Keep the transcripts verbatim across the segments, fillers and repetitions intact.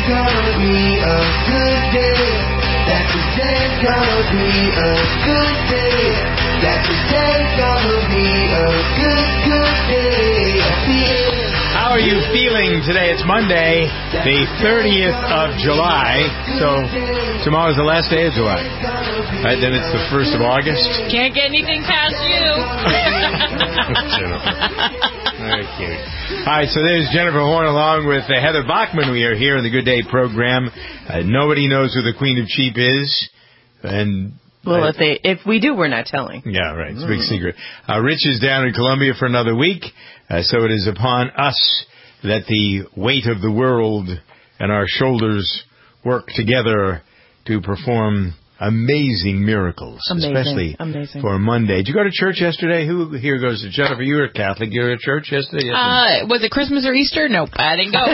gonna be a good day. That today's gonna be a good day. That today's gonna be a good, good day. At the end. How are you feeling today? It's Monday, the thirtieth of July. So tomorrow's the last day of July. Right, then it's the first of August. Can't get anything past you. Okay. All right, so there's Jennifer Horn along with uh, Heather Bachman. We are here in the Good Day program. Uh, nobody knows who the Queen of Cheap is. And Well, I, if they if we do, we're not telling. Yeah, right. It's a big secret. Uh, Rich is down in Colombia for another week, uh, so it is upon us that the weight of the world and our shoulders work together to perform amazing miracles, Amazing. especially Amazing. for Monday. Did you go to church yesterday? Who here goes to Jennifer? You were a Catholic. You were at church yesterday? Yes, Uh, was it Christmas or Easter? Nope, I didn't go.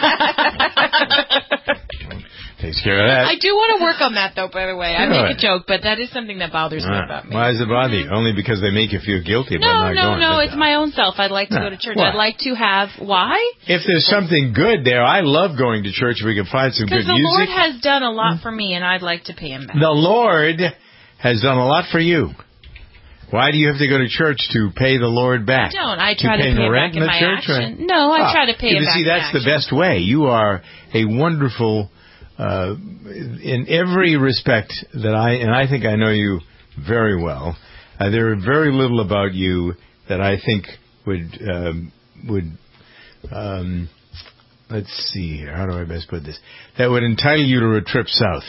Takes care of that. I do want to work on that, though, by the way. I Really? make a joke, but that is something that bothers me Ah, about me. why does it bother you? Only because they make you feel guilty about No, not no, going. no, But- it's my own self. I'd like to No. go to church. Why? I'd like to have... Why? If there's something good there, I love going to church if we can find some good Because the music. Lord has done a lot for me, and I'd like to pay him back. The Lord has done a lot for you. Why do you have to go to church to pay the Lord back? I don't. I try to paying pay the it rent back in the my church, action. or- No, I Ah, try to pay you it back see, in that's the action. best way. You are a wonderful, uh, in every respect that I, and I think I know you very well. Uh, there are very little about you that I think would, um, would, um, let's see here. How do I best put this? That would entitle you to a trip south.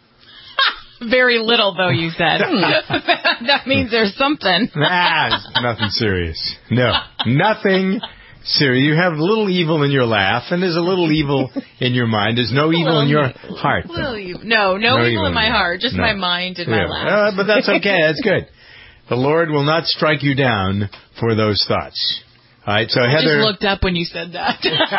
Very little, though, you said. That means there's something. Nah, nothing serious. No, nothing serious. You have a little evil in your laugh, and there's a little evil in your mind. There's no evil in your heart. Little evil. No, no, No evil in my your heart. Just No. my mind and Yeah. my laugh. Uh, but that's okay. That's good. The Lord will not strike you down for those thoughts. All right, so I Heather. just looked up when you said that.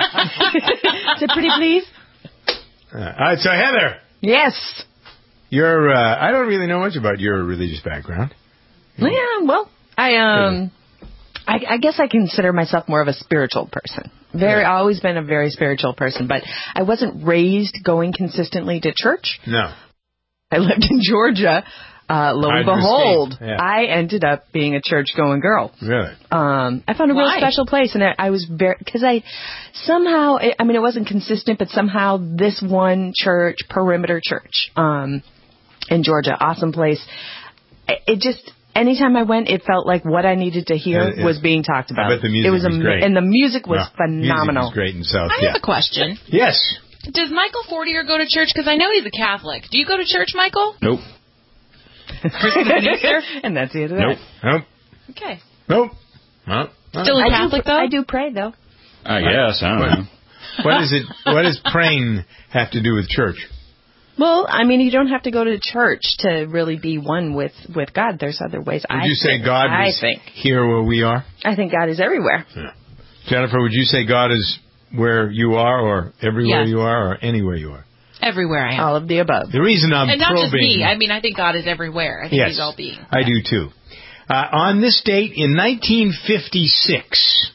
Say pretty please. Uh, all right, so Heather, Yes. you're. Uh, I don't really know much about your religious background. Yeah, well, I um, I, I guess I consider myself more of a spiritual person. Very, Yeah. always been a very spiritual person, but I wasn't raised going consistently to church. No. I lived in Georgia. Uh, lo and Hydra behold, State, yeah. I ended up being a church-going girl. Really? Um, I found a Why? real special place, and I, I was very because I somehow I mean it wasn't consistent, but somehow this one church, Perimeter Church, um, in Georgia, awesome place. It, it just anytime I went, it felt like what I needed to hear Uh, yeah. was being talked about. I bet the music it was, was ama- great. and the music was No, phenomenal. Music was great in South. I yeah. have a question. Yes. Does Michael Fortier go to church? Because I know he's a Catholic. Do you go to church, Michael? Nope. Christmas and Easter? And that's the end of Nope. that. Nope. Okay. Nope. Nope. Still a I Catholic, do, though? I do pray though. I guess. I don't What, know. what is it? What does praying have to do with church? Well, I mean, you don't have to go to church to really be one with, with God. There's other ways. Would I you say think, God I is think. here where we are? I think God is everywhere. Yeah. Jennifer, would you say God is where you are, or everywhere Yes. you are, or anywhere you are? Everywhere I am. All of the above. The reason I'm and not probing, just me. I mean, I think God is everywhere. I think yes, he's all being. I do too. Uh, on this date in nineteen fifty-six,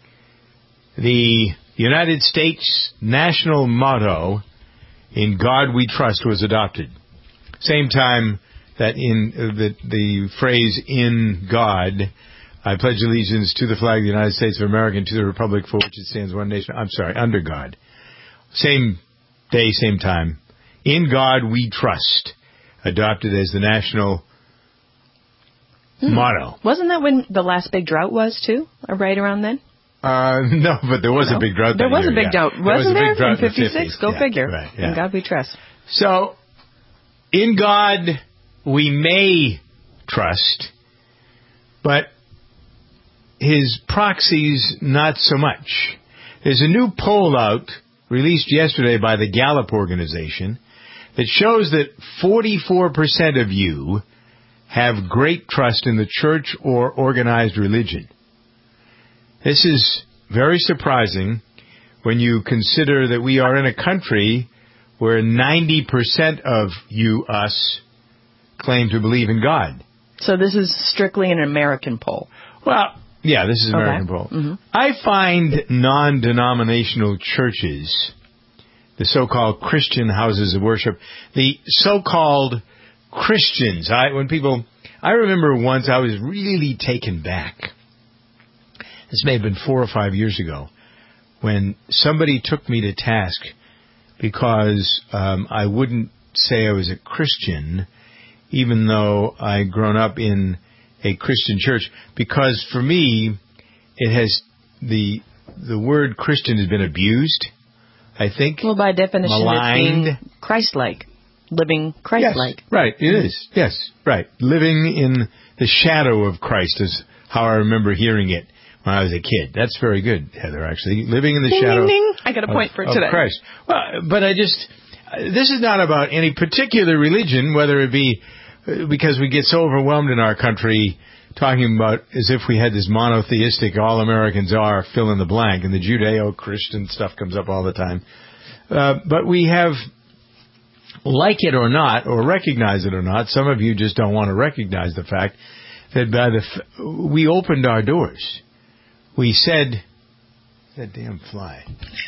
the United States national motto, "In God We Trust," was adopted. Same time that in uh, the the phrase "In God," I pledge allegiance to the flag of the United States of America and to the republic for which it stands, one nation. I'm sorry, under God. Same day, same time. "In God We Trust," adopted as the national Hmm. motto. Wasn't that when the last big drought was, too? Or right around then? Uh, no, but there was No. a big drought. There that was a year, big yeah. drought. There was Wasn't a there? big drought In in the fifty-six? fifties. Go Yeah, figure. right, yeah. In God we trust. So, in God we may trust, but his proxies not so much. There's a new poll out, released yesterday by the Gallup organization, that shows that forty-four percent of you have great trust in the church or organized religion. This is very surprising when you consider that we are in a country where ninety percent of you, us, claim to believe in God. So this is strictly an American poll. Well, yeah, this is an Okay. American poll. Mhm. I find non-denominational churches the so-called Christian houses of worship. The so-called Christians. I, when people, I remember once I was really taken back. This may have been four or five years ago, when somebody took me to task because um, I wouldn't say I was a Christian, even though I'd grown up in a Christian church, because for me, it has the the word Christian has been abused, I think. Well, by definition, maligned. it's being Christ-like, living Christ-like. Yes, right, it is. Yes, right. Living in the shadow of Christ is how I remember hearing it when I was a kid. That's very good, Heather, actually. Living in the Ding, shadow ding, ding. I got a of, point for of today. Christ. Well, but I just, this is not about any particular religion, whether it be because we get so overwhelmed in our country talking about as if we had this monotheistic, all Americans are, fill in the blank, and the Judeo-Christian stuff comes up all the time. Uh, but we have, like it or not, or recognize it or not, some of you just don't want to recognize the fact that by the f- we opened our doors. We said, that damn fly.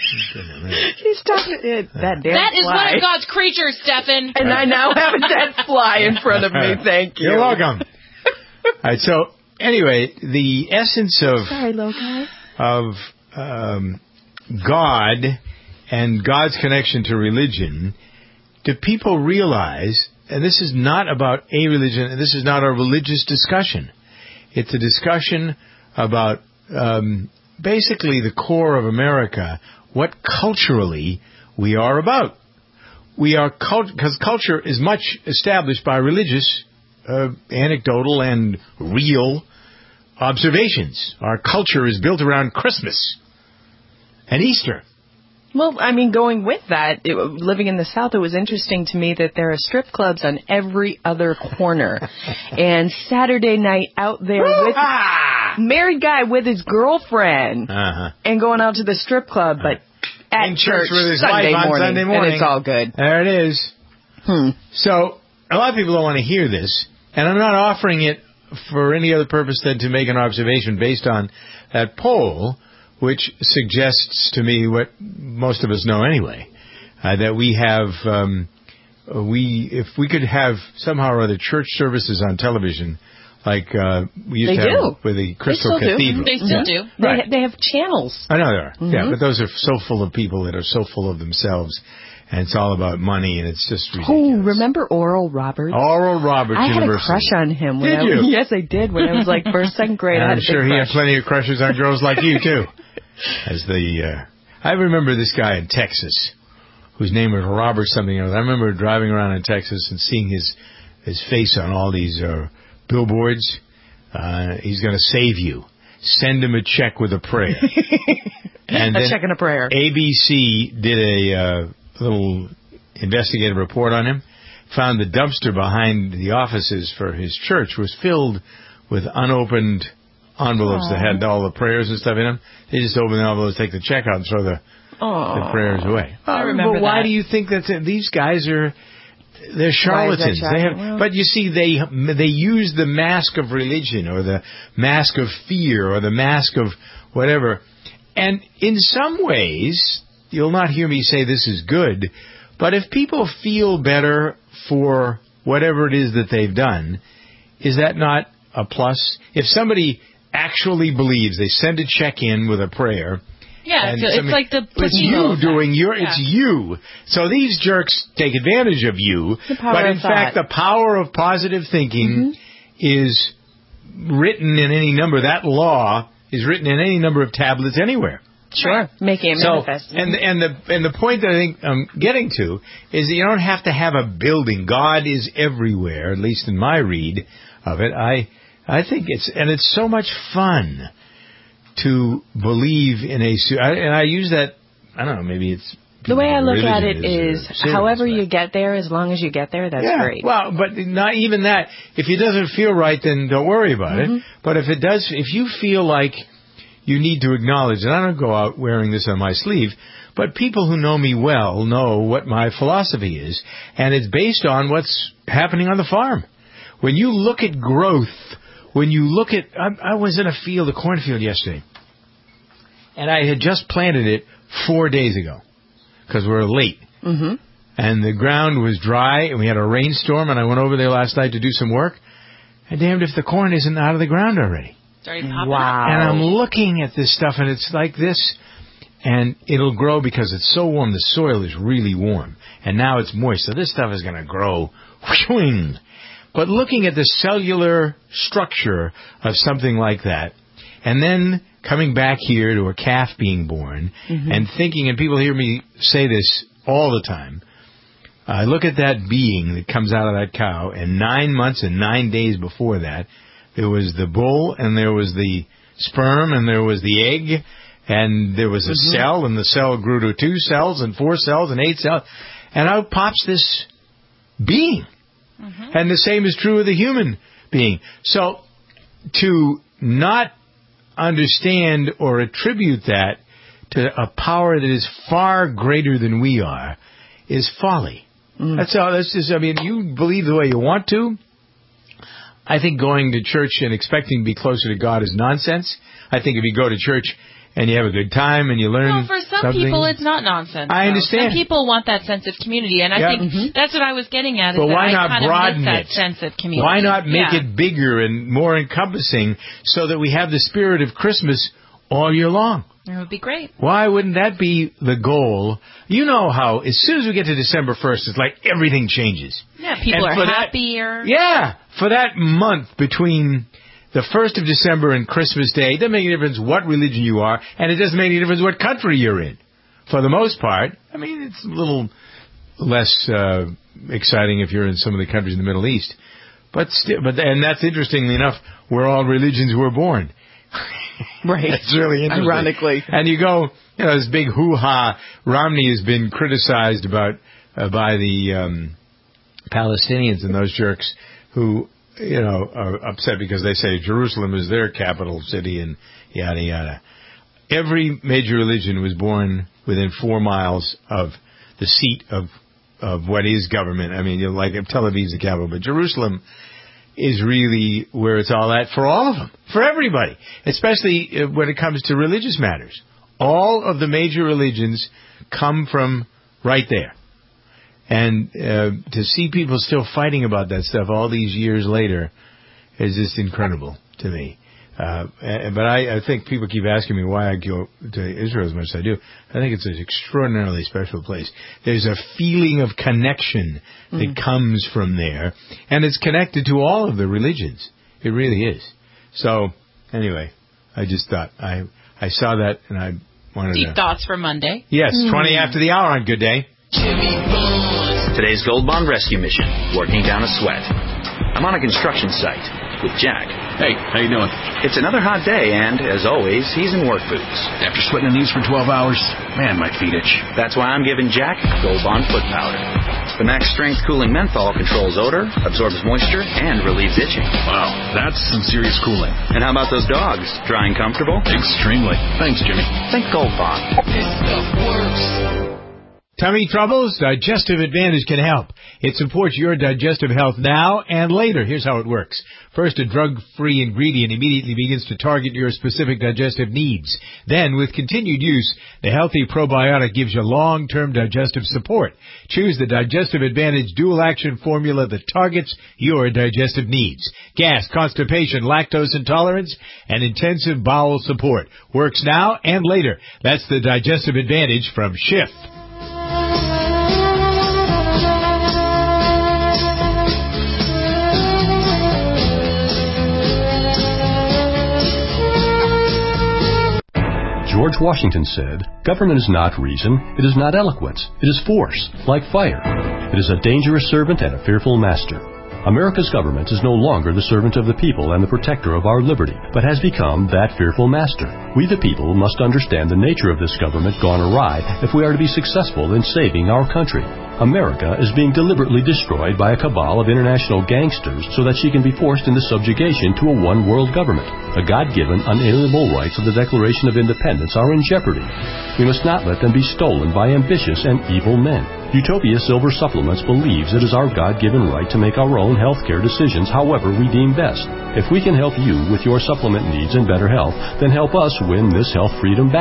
He's talking it. That damn That is fly. one of God's creatures, Stephen. And I now have a dead fly in front of me. Thank you. You're welcome. All right, so anyway, the essence of Sorry, Lokai. of um, God and God's connection to religion, do people realize, and this is not about a religion, and this is not a religious discussion. It's a discussion about um, basically the core of America, what culturally we are about. We are, because cult- culture is much established by religious Uh, anecdotal and real observations. Our culture is built around Christmas and Easter. Well, I mean, going with that, it, living in the South, it was interesting to me that there are strip clubs on every other corner. And Saturday night out there with married guy with his girlfriend Uh-huh. and going out to the strip club, but at In church with his Sunday wife on morning, Sunday morning. and it's all good. There it is. Hmm. So, a lot of people don't want to hear this, and I'm not offering it for any other purpose than to make an observation based on that poll, which suggests to me what most of us know anyway, uh, that we have, um, we if we could have somehow or other church services on television, like uh, we used They to have do. with the Crystal They still do. Cathedral. They still Yeah. do. They, Right. they have channels. I know there are. Mm-hmm. Yeah, but those are so full of people that are so full of themselves, and it's all about money, and it's just ridiculous. Oh, remember Oral Roberts? Oral Roberts I had a University. crush on him. When Did I, you? Yes, I did. When I was like first, second grade, And I had I'm a sure big he crush. had plenty of crushes on girls like you, too. As the, uh, I remember this guy in Texas, whose name was Robert something else. I remember driving around in Texas and seeing his, his face on all these uh, billboards. Uh, he's going to save you. Send him a check with a prayer. And a then check and a prayer. A B C did a uh, little investigative report on him, found the dumpster behind the offices for his church was filled with unopened envelopes Aww. that had all the prayers and stuff in them. They just open the envelopes, take the check out, and throw the, the prayers away. I remember But why that. do you think that these guys are... They're charlatans. They have, well, but you see, they they use the mask of religion or the mask of fear or the mask of whatever. And in some ways, you'll not hear me say this is good, but if people feel better for whatever it is that they've done, is that not a plus? If somebody actually believes, they send a check in with a prayer. Yeah, And it's, somebody- it's like the It's placebo you effect. doing your, Yeah. it's you. So these jerks take advantage of you. The power But in of fact, the thought. power of positive thinking is written in any number. That law is written in any number of tablets anywhere. Sure, making it So, manifest. and and the and the point that I think I'm getting to is that you don't have to have a building. God is everywhere. At least in my read of it, I I think it's and it's so much fun to believe in a su- I, and I use that. I don't know. Maybe it's the way I look at religion it is, is, uh, serious, however but- you get there, as long as you get there, that's yeah, great. well, but not even that. If it doesn't feel right, then don't worry about Mm-hmm. it. But if it does, if you feel like you need to acknowledge, and I don't go out wearing this on my sleeve, but people who know me well know what my philosophy is, and it's based on what's happening on the farm. When you look at growth, when you look at, I, I was in a field, a cornfield yesterday, and I had just planted it four days ago. because we were late. Mm-hmm. And the ground was dry, and we had a rainstorm, and I went over there last night to do some work. And damned if the corn isn't out of the ground already. It's already popping Wow. up. And I'm looking at this stuff, and it's like this, and it'll grow because it's so warm. The soil is really warm, and now it's moist, so this stuff is going to grow. Whooshing. But looking at the cellular structure of something like that, and then coming back here to a calf being born, mm-hmm. and thinking, and people hear me say this all the time, I look at that being that comes out of that cow, and nine months and nine days before that, there was the bull, and there was the sperm, and there was the egg, and there was a mm-hmm. cell, and the cell grew to two cells, and four cells, and eight cells, and out pops this being. Mm-hmm. And the same is true of the human being. So to not understand or attribute that to a power that is far greater than we are is folly. Mm. That's all. That's just, I mean, you believe the way you want to. I think going to church and expecting to be closer to God is nonsense. I think if you go to church and you have a good time and you learn Well, for some something, people, it's not nonsense. I though. understand. Some people want that sense of community, and I Yeah. think Mm-hmm. that's what I was getting at. Is But that why I not kind of broaden miss that it? sense of community? Why not make yeah. it bigger and more encompassing so that we have the spirit of Christmas all year long? It would be great. Why wouldn't that be the goal? You know how as soon as we get to December first, it's like everything changes. Yeah, people And are for that- happier. Yeah, for that month between the first of December and Christmas Day, it doesn't make any difference what religion you are, and it doesn't make any difference what country you're in. For the most part, I mean, it's a little less uh, exciting if you're in some of the countries in the Middle East. But still, but and that's interestingly enough, where all religions were born. Right. It's really interesting. Ironically. And you go, you know, this big hoo-ha. Romney has been criticized about uh, by the um, Palestinians and those jerks who, you know, are upset because they say Jerusalem is their capital city and yada, yada. Every major religion was born within four miles of the seat of of what is government. I mean, you know, like Tel Aviv's the capital, but Jerusalem is really where it's all at for all of them, for everybody, especially when it comes to religious matters. All of the major religions come from right there. And uh, to see people still fighting about that stuff all these years later is just incredible to me. Uh, but I, I think people keep asking me why I go to Israel as much as I do. I think it's an extraordinarily special place. There's a feeling of connection that mm. comes from there, and it's connected to all of the religions. It really is. So, anyway, I just thought I I saw that and I wanted Deep to... Deep thoughts for Monday. Yes, mm. twenty after the hour on Good Day. Today's Gold Bond Rescue Mission, working down a sweat. I'm on a construction site with Jack. Hey, how you doing? It's another hot day, and, as always, he's in work boots. After sweating in these for twelve hours, man, my feet itch. That's why I'm giving Jack Gold Bond Foot Powder. The Max Strength Cooling Menthol controls odor, absorbs moisture, and relieves itching. Wow, that's some serious cooling. And how about those dogs? Dry and comfortable? Extremely. Thanks, Jimmy. Think Gold Bond. This stuff works. Tummy troubles? Digestive Advantage can help. It supports your digestive health now and later. Here's how it works. First, a drug-free ingredient immediately begins to target your specific digestive needs. Then, with continued use, the healthy probiotic gives you long-term digestive support. Choose the Digestive Advantage dual-action formula that targets your digestive needs. Gas, constipation, lactose intolerance, and intensive bowel support. Works now and later. That's the Digestive Advantage from Schiff. George Washington said, "Government is not reason, it is not eloquence, it is force, like fire. It is a dangerous servant and a fearful master." America's government is no longer the servant of the people and the protector of our liberty, but has become that fearful master. We the people must understand the nature of this government gone awry if we are to be successful in saving our country. America is being deliberately destroyed by a cabal of international gangsters so that she can be forced into subjugation to a one-world government. The God-given, unalienable rights of the Declaration of Independence are in jeopardy. We must not let them be stolen by ambitious and evil men. Utopia Silver Supplements believes it is our God-given right to make our own health care decisions however we deem best. If we can help you with your supplement needs and better health, then help us win this health freedom battle.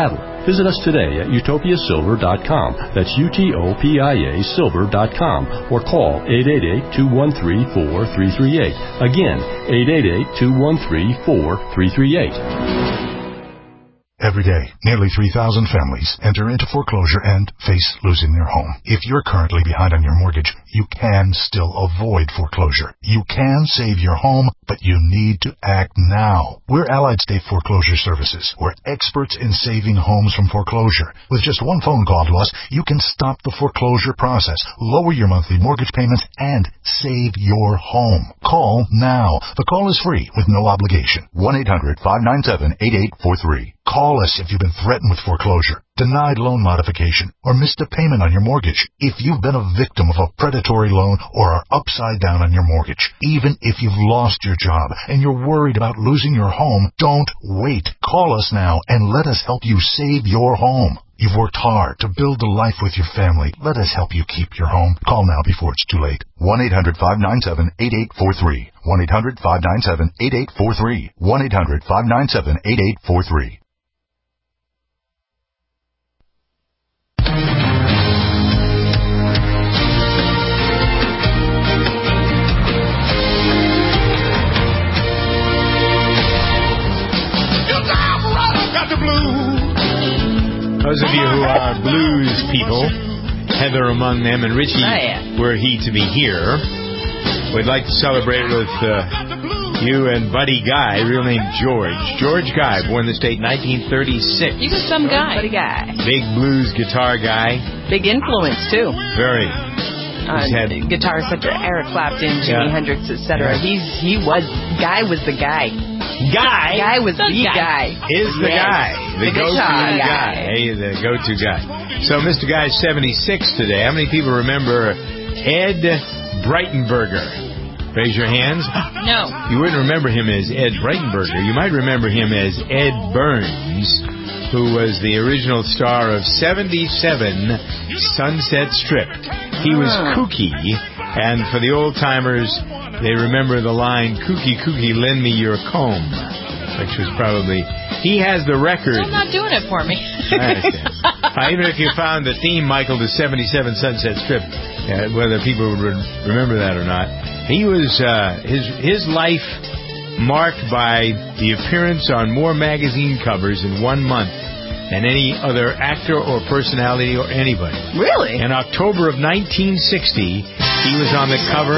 Visit us today at utopia silver dot com. That's U T O P I A silver dot com. Or call eight eight eight, two one three, four three three eight. Again, eight eight eight, two one three, four three three eight. Every day, nearly three thousand families enter into foreclosure and face losing their home. If you're currently behind on your mortgage, you can still avoid foreclosure. You can save your home, but you need to act now. We're Allied State Foreclosure Services. We're experts in saving homes from foreclosure. With just one phone call to us, you can stop the foreclosure process, lower your monthly mortgage payments, and save your home. Call now. The call is free with no obligation. one eight hundred, five nine seven, eight eight four three. Call us if you've been threatened with foreclosure, denied loan modification, or missed a payment on your mortgage. If you've been a victim of a predatory loan or are upside down on your mortgage, even if you've lost your job and you're worried about losing your home, don't wait. Call us now and let us help you save your home. You've worked hard to build a life with your family. Let us help you keep your home. Call now before it's too late. one eight hundred, five nine seven, eight eight four three. one eight hundred, five nine seven, eight eight four three. one eight hundred, five nine seven, eight eight four three. Those of you who are blues people, Heather among them, and Richie, oh, yeah. were he to be here, we'd like to celebrate with uh, you and Buddy Guy, real name George. George Guy, born in the state nineteen thirty-six. He was some guy. Buddy Guy. Big blues guitar guy. Big influence, too. Very. Uh, had, guitarists such as Eric Clapton, Jimi yeah. Hendrix, et cetera. Yeah. He's he was Guy was the guy. Guy, Guy was the, the guy. guy. is the yes. guy, the, the go-to guy. guy. Hey, the go-to guy. So Mister Guy's seventy-six today. How many people remember Ed Breitenberger? Raise your hands. No. You wouldn't remember him as Ed Breitenberger. You might remember him as Ed Burns, who was the original star of seventy-seven Sunset Strip. He was kooky, and for the old-timers, they remember the line, "Kooky, kooky, lend me your comb," which was probably... He has the record. I'm not doing it for me. I understand. uh, even if you found the theme, Michael, to seventy-seven Sunset Strip, uh, whether people would re- remember that or not, he was... Uh, his his life marked by the appearance on more magazine covers in one month than any other actor or personality or anybody. Really? In October of nineteen sixty, he was on the cover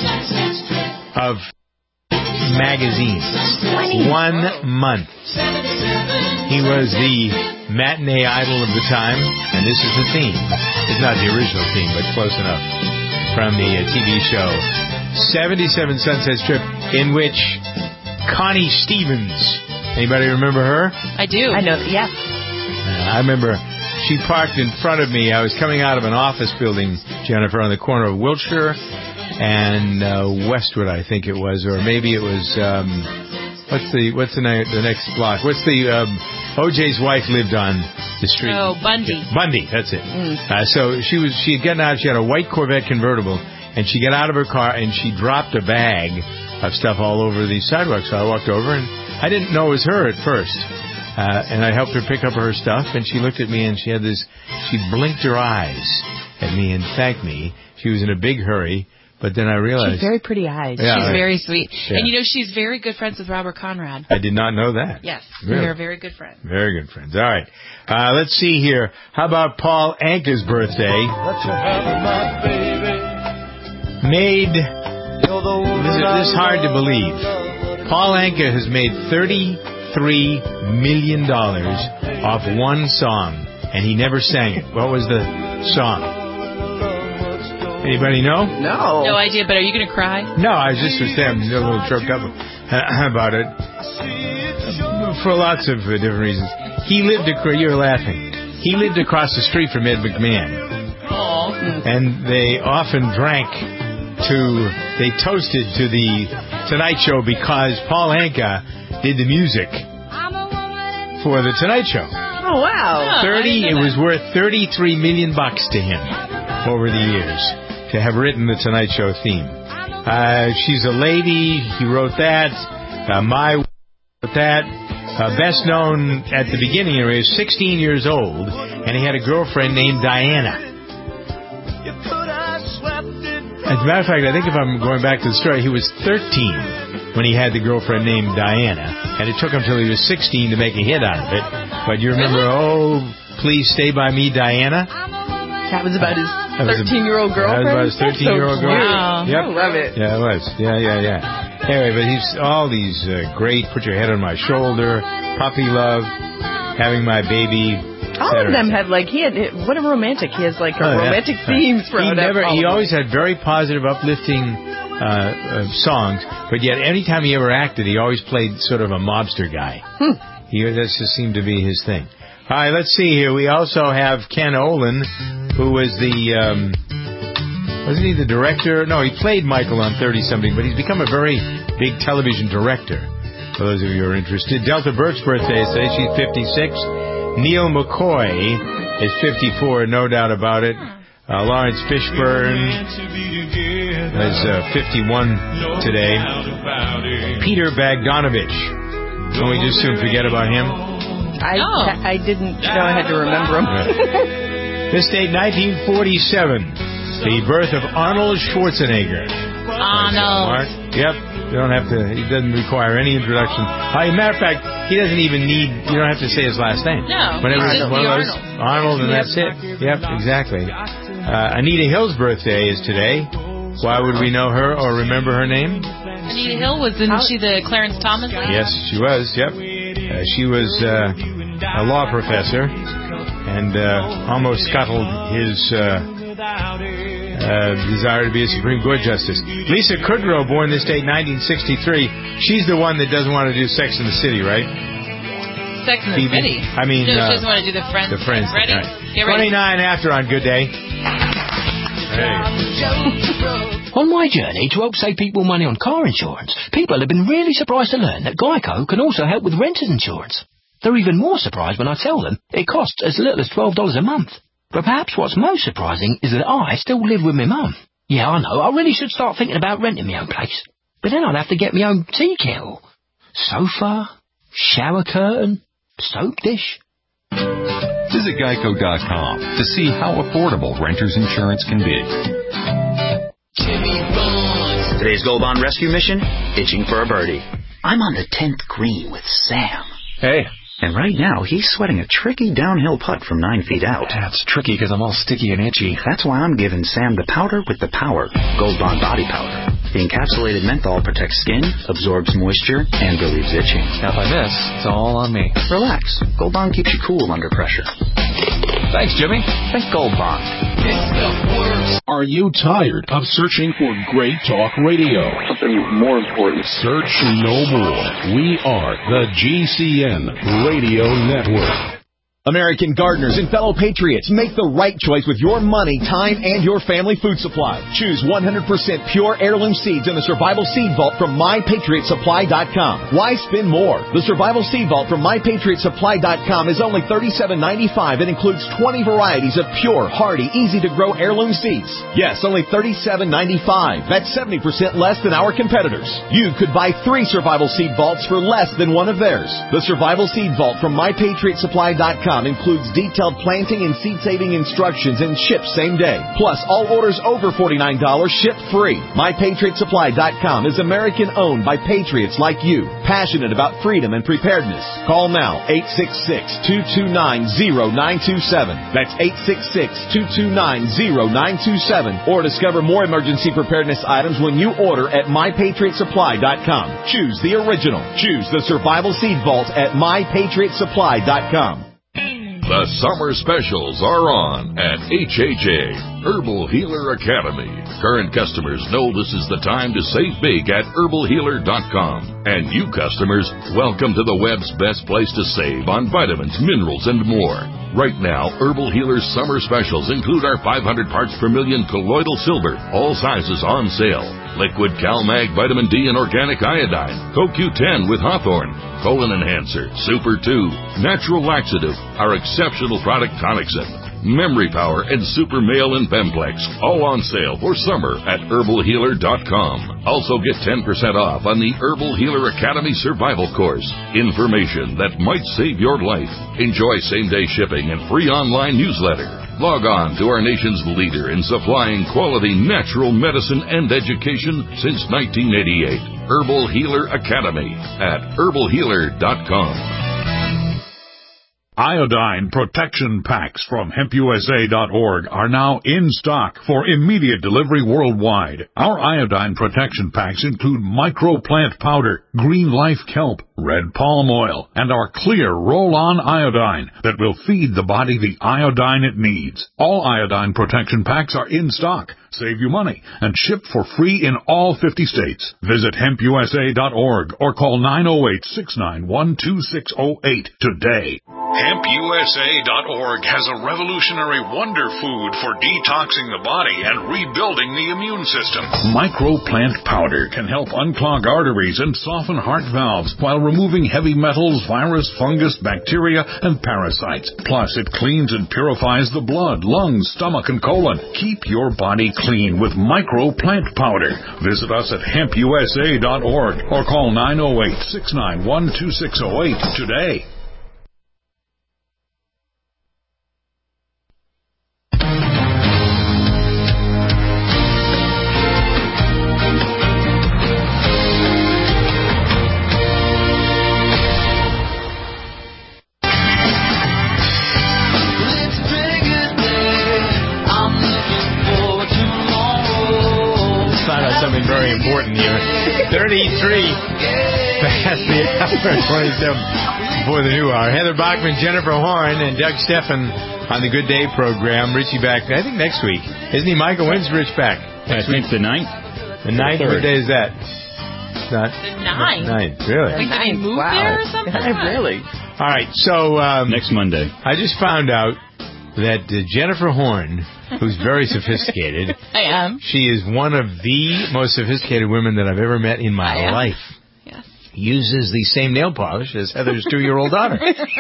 of magazines. One month. He was the matinee idol of the time, and this is the theme. It's not the original theme, but close enough, from the uh, T V show seventy-seven Sunset Strip, in which Connie Stevens, anybody remember her? I do. I know, yeah. Uh, I remember she parked in front of me. I was coming out of an office building, Jennifer, on the corner of Wilshire and uh, Westwood, I think it was, or maybe it was um, what's the what's the, na- the next block? What's the um, O J's wife lived on the street? Oh, Bundy. Bundy, that's it. Mm. Uh, so she was she had gotten out. She had a white Corvette convertible, and she got out of her car and she dropped a bag of stuff all over the sidewalk. So I walked over, and I didn't know it was her at first. Uh, and I helped her pick up her stuff, and she looked at me, and she had this, she blinked her eyes at me and thanked me. She was in a big hurry, but then I realized... She's very pretty eyes. Yeah, she's right. very sweet. Yeah. And you know, she's very good friends with Robert Conrad. I did not know that. Yes, Really? they're very good friends. Very good friends. All right. Uh, let's see here. How about Paul Anka's birthday? Made... This is, this is hard to believe. Paul Anka has made thirty-three million dollars off one song, and he never sang it. What was the song? Anybody know? No. No idea, but are you going to cry? No, I was just was there, I'm a little choked up about it. For lots of uh, different reasons. He lived across, you're laughing. He lived across the street from Ed McMahon. Oh. And they often drank to, they toasted to the Tonight Show because Paul Anka did the music for the Tonight Show. Oh, wow. Thirty, it was worth thirty-three million bucks to him over the years to have written the Tonight Show theme. Uh, She's a Lady, he wrote that. Uh, My wrote that. Uh, best known at the beginning, he was sixteen years old, and he had a girlfriend named Diana. As a matter of fact, I think if I'm going back to the story, he was thirteen when he had the girlfriend named Diana, and it took him till he was sixteen to make a hit out of it. But you remember, oh, please stay by me, Diana? That was about his thirteen-year-old girlfriend? That was about his thirteen-year-old so girlfriend. Wow. Yep. I love it. Yeah, it was. Yeah, yeah, yeah. Anyway, but he's all these uh, great, put your head on my shoulder, puppy love, having my baby. All of them have, like, he had, what a romantic. He has, like, a oh, romantic yeah. themes for he never. all He of always had very positive, uplifting uh, uh, songs, but yet anytime he ever acted, he always played sort of a mobster guy. Hmm. He, that just seemed to be his thing. All right, let's see here. We also have Ken Olin, who was the, um, wasn't he the director? No, he played Michael on thirty-something, but he's become a very big television director, for those of you who are interested. Delta Burke's birthday is today. She's fifty-six. Neil McCoy is fifty-four, no doubt about it. Uh, Lawrence Fishburne is uh, fifty-one today. Peter Bogdanovich. Can we just soon forget about him? I, Oh. I didn't know I had to remember him. This date, nineteen forty-seven. The birth of Arnold Schwarzenegger. Arnold. Mark? Yep. You don't have to, he doesn't require any introduction. Uh, as a matter of fact, he doesn't even need, you don't have to say his last name. No, Whenever it's just one the of those, Arnold. Arnold, and that's it. Yep, exactly. Uh, Anita Hill's birthday is today. Why would we know her or remember her name? Anita Hill, wasn't she the Clarence Thomas lady? Yes, she was. Yep. Uh, she was uh, a law professor and uh, almost scuttled his uh, uh, desire to be a Supreme Court justice. Lisa Kudrow, born this date, nineteen sixty-three. She's the one that doesn't want to do Sex in the City, right? Sex in the Phoebe. City. I mean, no, uh, she doesn't want to do the Friends. The Friends. Ready? Right. Get ready. twenty-nine after on Good Day. Hey. On my journey to help save people money on car insurance, people have been really surprised to learn that Geico can also help with renter's insurance. They're even more surprised when I tell them it costs as little as twelve dollars a month. But perhaps what's most surprising is that I still live with my mum. Yeah, I know, I really should start thinking about renting my own place. But then I'd have to get my own tea kettle, sofa, shower curtain, soap dish. Visit Geico dot com to see how affordable renter's insurance can be. Today's Gold Bond rescue mission, itching for a birdie. I'm on the tenth green with Sam. Hey. And right now, he's sweating a tricky downhill putt from nine feet out. That's tricky because I'm all sticky and itchy. That's why I'm giving Sam the powder with the power, Gold Bond Body Powder. The encapsulated menthol protects skin, absorbs moisture, and relieves itching. Now if I miss, it's all on me. Relax. Gold Bond keeps you cool under pressure. Thanks, Jimmy. Think Gold Bond. Are you tired of searching for great talk radio? Something more important. Search no more. We are the G C N Radio Network. American gardeners and fellow patriots, make the right choice with your money, time, and your family food supply. Choose one hundred percent pure heirloom seeds in the Survival Seed Vault from my patriot supply dot com. Why spend more? The Survival Seed Vault from my patriot supply dot com is only thirty-seven ninety-five and includes twenty varieties of pure, hardy, easy-to-grow heirloom seeds. Yes, only thirty-seven ninety-five. That's seventy percent less than our competitors. You could buy three Survival Seed Vaults for less than one of theirs. The Survival Seed Vault from my patriot supply dot com includes detailed planting and seed-saving instructions and ships same day. Plus, all orders over forty-nine dollars ship free. my patriot supply dot com is American-owned by patriots like you, passionate about freedom and preparedness. Call now, eight six six, two two nine, zero nine two seven. That's eight six six, two two nine, zero nine two seven. Or discover more emergency preparedness items when you order at my patriot supply dot com. Choose the original. Choose the Survival Seed Vault at my patriot supply dot com. The summer specials are on at H H A, Herbal Healer Academy. Current customers know this is the time to save big at herbal healer dot com. And you customers, welcome to the web's best place to save on vitamins, minerals, and more. Right now, Herbal Healer's summer specials include our five hundred parts per million colloidal silver, all sizes on sale. Liquid CalMag Vitamin D and Organic Iodine, Co Q ten with Hawthorne, Colon Enhancer, Super two, Natural Laxative, our exceptional product Tonicsyn. Memory Power, and Super Male and Bemplex, all on sale for summer at herbal healer dot com. Also get ten percent off on the Herbal Healer Academy Survival Course. Information that might save your life. Enjoy same-day shipping and free online newsletter. Log on to our nation's leader in supplying quality natural medicine and education since nineteen eighty-eight. Herbal Healer Academy at herbal healer dot com. Iodine protection packs from hemp U S A dot org are now in stock for immediate delivery worldwide. Our iodine protection packs include microplant powder, green life kelp, red palm oil, and our clear roll-on iodine that will feed the body the iodine it needs. All iodine protection packs are in stock, save you money, and ship for free in all fifty states. Visit hemp U S A dot org or call nine oh eight, six nine one, two six oh eight today. hemp U S A dot org has a revolutionary wonder food for detoxing the body and rebuilding the immune system. Microplant powder can help unclog arteries and soften heart valves while removing heavy metals, virus, fungus, bacteria, and parasites. Plus, it cleans and purifies the blood, lungs, stomach, and colon. Keep your body clean with Microplant powder. Visit us at hemp U S A dot org or call nine oh eight, six nine one, two six oh eight today. Important here. thirty-three past the hour, twenty-seven before the new hour. Heather Bachman, Jennifer Horn, and Doug Steffen on the Good Day program. Richie back, I think, next week. Isn't he, Michael? When's Rich back? Next week, the ninth. The ninth? What day is that? Not, the ninth. ninth, really? Like, did he move wow. there or something? Really? All right, so... Um, next Monday. I just found out that uh, Jennifer Horn, who's very sophisticated. I am. She is one of the most sophisticated women that I've ever met in my life. Yes. Uses the same nail polish as Heather's two-year-old daughter.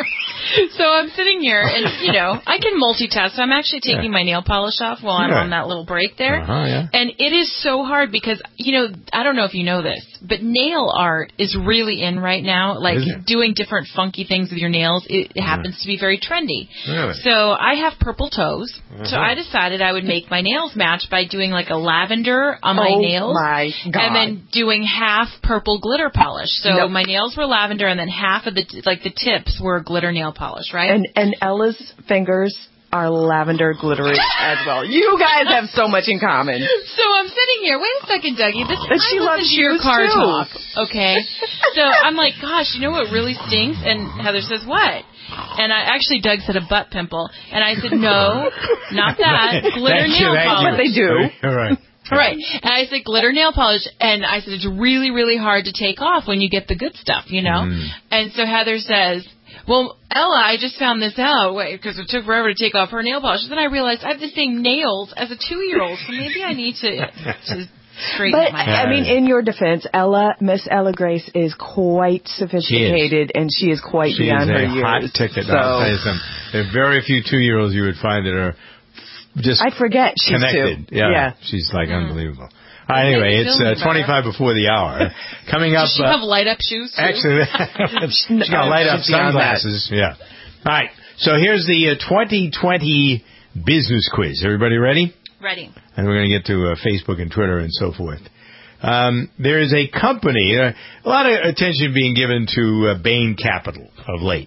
So I'm sitting here, and, you know, I can multitask. So I'm actually taking yeah. my nail polish off while I'm yeah. on that little break there. Uh-huh, yeah. And it is so hard because, you know, I don't know if you know this, but nail art is really in right now. Like, doing different funky things with your nails, it, it happens yeah. to be very trendy. Really? So I have purple toes. Uh-huh. So I decided I would make my nails match by doing, like, a lavender on my oh nails. my God. And then doing half purple glitter polish. So nope. my nails were lavender, and then half of the, like, the tips were glitter nail polish, right? And and Ella's fingers are lavender glittery as well. You guys have so much in common. So I'm sitting here. Wait a second, Dougie. This and she loves to your car too. talk. Okay. So I'm like, gosh, you know what really stinks? And Heather says, what? And I actually, Doug said a butt pimple, and I said, no, not that. Glitter thank nail you, polish. But they do. All right. Right. And I said glitter nail polish, and I said it's really, really hard to take off when you get the good stuff, you know? Mm. And so Heather says, well, Ella, I just found this out, because it took forever to take off her nail polish. Then I realized I have the same nails as a two-year-old, so maybe I need to, to straighten but, my hair. I mean, in your defense, Ella, Miss Ella Grace is quite sophisticated, she and she is quite she beyond is her a years. hot ticket. So. I'll tell you something. There are very few two-year-olds you would find that are just I forget she's connected. two. Yeah, yeah. She's like mm. unbelievable. All right, anyway, it's uh, twenty-five before the hour. Coming up. Does she uh, have light-up shoes, too? Actually, she's got light-up sunglasses. Yeah. All right, so here's the uh, twenty twenty business quiz. Everybody ready? Ready. And we're going to get to uh, Facebook and Twitter and so forth. Um, there is a company, uh, a lot of attention being given to uh, Bain Capital of late.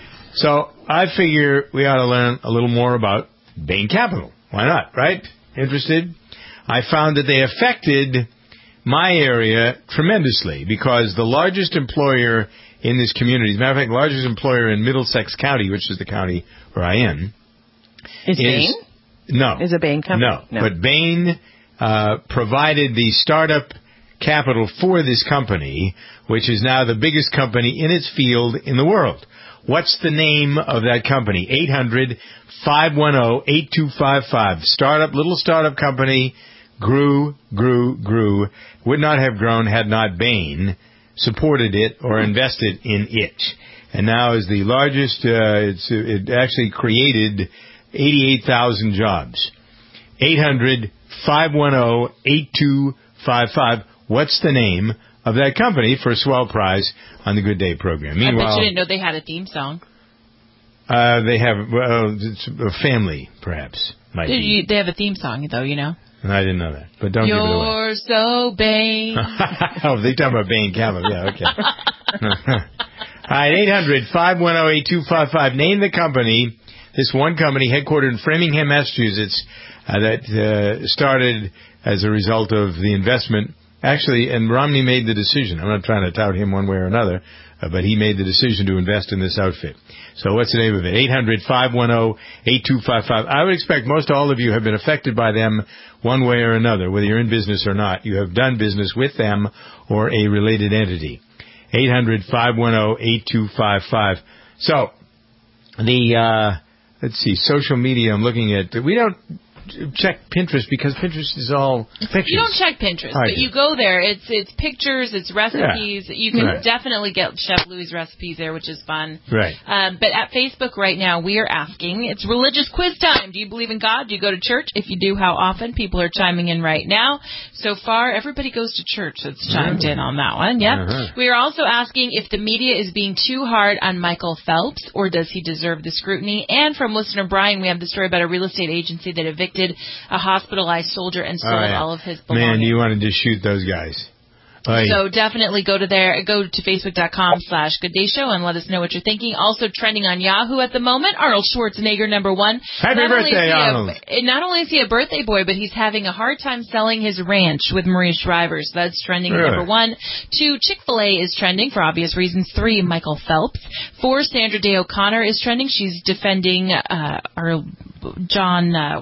So I figure we ought to learn a little more about Bain Capital. Why not, right? Interested? I found that they affected my area tremendously because the largest employer in this community, as a matter of fact, the largest employer in Middlesex County, which is the county where I am. Is, is Bain? No. Is a Bain company? No. no. But Bain uh, provided the startup capital for this company, which is now the biggest company in its field in the world. What's the name of that company? eight hundred, five one zero, eight two five five. Startup, little startup company, grew, grew, grew, would not have grown had not Bain supported it or invested in it. And now is the largest, uh, it's, it actually created eighty-eight thousand jobs. eight hundred, five one zero, eight two five five. What's the name of that company for a swell prize on the Good Day program? Meanwhile, I bet you didn't know they had a theme song. Uh, they have, well, it's a family, perhaps. Might Did be. you, they have a theme song, though, you know. I didn't know that, but don't You're give it away. You're so Bane. Oh, they talking about Bain Capital. Yeah, okay. All right, eight hundred, five one zero, eight two five five. Name the company, this one company headquartered in Framingham, Massachusetts, uh, that uh, started as a result of the investment. Actually, and Romney made the decision. I'm not trying to tout him one way or another, uh, but he made the decision to invest in this outfit. So what's the name of it? eight hundred, five one zero, eight two five five. I would expect most all of you have been affected by them one way or another, whether you're in business or not. You have done business with them or a related entity. eight hundred, five one zero, eight two five five. So, the, uh, let's see, social media I'm looking at. We don't check Pinterest because Pinterest is all pictures. You don't check Pinterest, I but do. you go there. It's it's pictures, it's recipes. Yeah. You can Right. definitely get Chef Louis' recipes there, which is fun. Right. Um, but at Facebook right now, we are asking, it's religious quiz time. Do you believe in God? Do you go to church? If you do, how often? People are chiming in right now. So far, everybody goes to church that's chimed in on that one. Yep. Uh-huh. We are also asking if the media is being too hard on Michael Phelps, or does he deserve the scrutiny? And from listener Brian, we have the story about a real estate agency that evicted a hospitalized soldier and sold Oh, yeah. all of his belongings. Man, you want to just shoot those guys. Oh, yeah. So definitely go to there, go to facebook.com slash Good Day Show and let us know what you're thinking. Also trending on Yahoo at the moment, Arnold Schwarzenegger, number one. Happy not only birthday, is he a- Arnold. not only is he a birthday boy, but he's having a hard time selling his ranch with Marie Shriver. So that's trending at Really? number one. Two, Chick-fil-A is trending for obvious reasons. Three, Michael Phelps. Four, Sandra Day O'Connor is trending. She's defending uh, our John... Uh,